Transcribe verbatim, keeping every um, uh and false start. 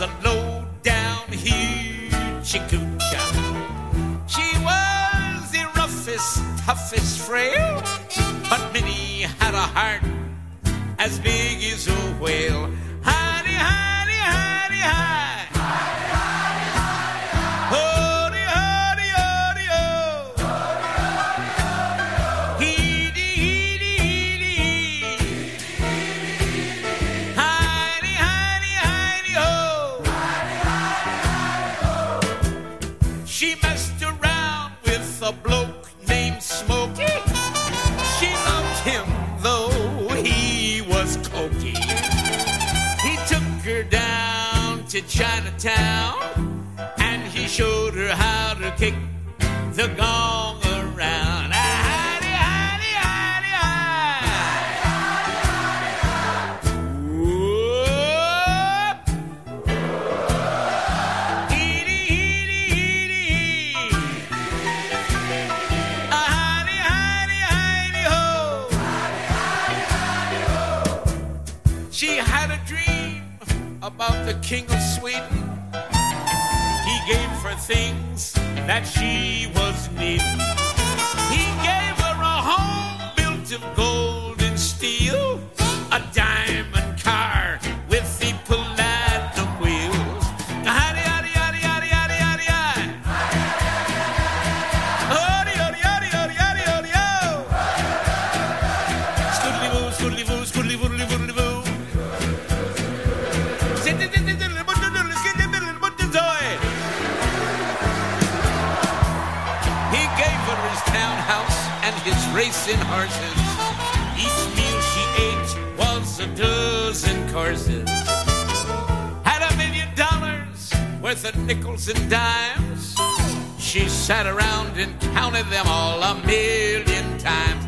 a low-down hoochie coocher. She was the roughest, toughest frail, but Minnie had a heart as big as a whale. Hidey, hidey, hidey, hide. Hidey, hidey, hidey, hide. Hody, hody, hody, ho. Hody, hody, hody, ho. Heedy, heedy, heedy, heedy. Heedy, heedy, heedy. Hidey, hidey, hidey, ho. Hidey, hidey, hidey, ho. She messed around with a bloke named Smokey. She loved him though he was cokey. He took her down to Chinatown and he showed her how to kick the gong around. Ah, hidey, hidey, hidey, hide. Whoop. Heedy, heedy, heedy, heedy. Ah, hidey, hidey, hidey, ho. She had a dream about the King of Sweden. He gave her things that she was needing. He gave her a home built of gold and steel, a diamond car with the platinum wheels. Hidey, hidey, hidey, hidey, hidey, hidey, hidey. Hody, hody, hody, hody, hody, hody, ho. Scoodly-boo, scoodly-boo, scoodly-boodly, boodly-boo. He gave her his townhouse and his racing horses. Each meal she ate was a dozen courses. Had a million dollars worth of nickels and dimes. She sat around and counted them all a million times.